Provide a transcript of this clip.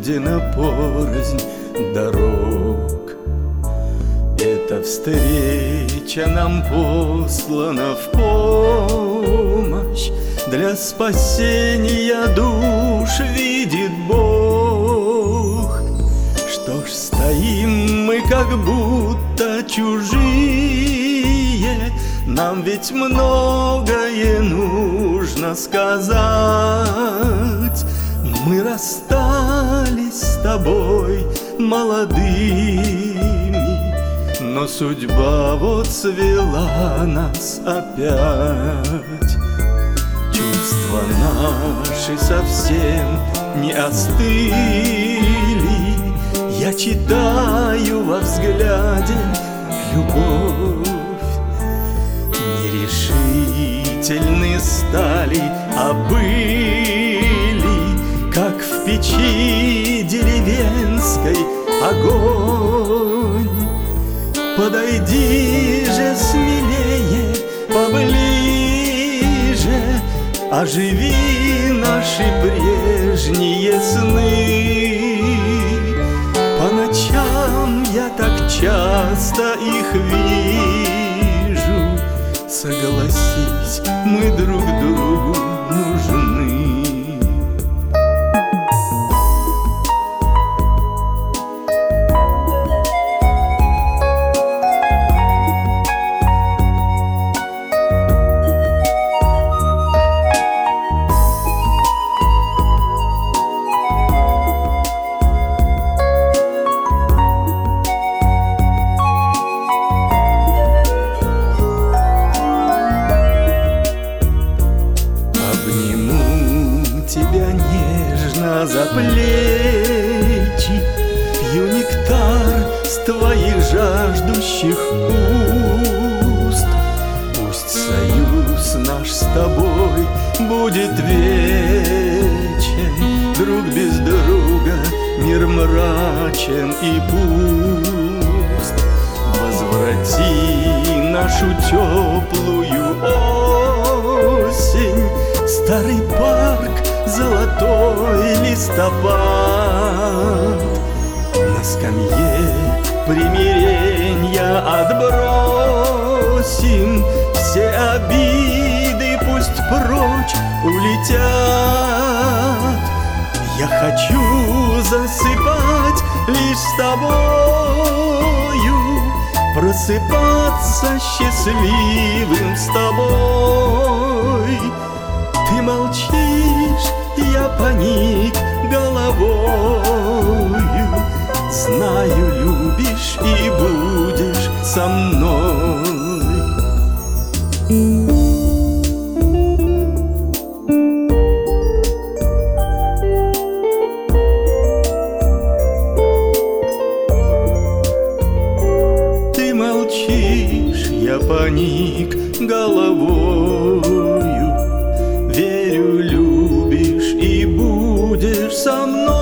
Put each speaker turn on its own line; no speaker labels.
пройдена порознь дорог. Эта встреча нам послана в помощь, для спасения душ видит Бог. Что ж стоим мы, как будто чужие, нам ведь многое нужно сказать. Мы расстались с тобой молодыми, но судьба вот свела нас опять. Чувства наши совсем не остыли, я читаю во взгляде любовь. Нерешительны стали, а были, как в печи деревенской огонь. Подойди же смелее, поближе, оживи наши прежние сны. По ночам я так часто их вижу. Согласись, мы друг другу нужны. Тебя нежно за плечи, пью нектар с твоих жаждущих уст. Пусть союз наш с тобой будет вечен, друг без друга мир мрачен и пуст. Возврати нашу теплую осень, старый парк, золотой листопад. На скамье примиренья отбросим, все обиды пусть прочь улетят. Я хочу засыпать лишь с тобою, просыпаться счастливым с тобой. Ты молчишь, я поник головою, знаю, любишь и будешь со мной. Ты молчишь, я поник головою, верю, любишь и будешь со мной.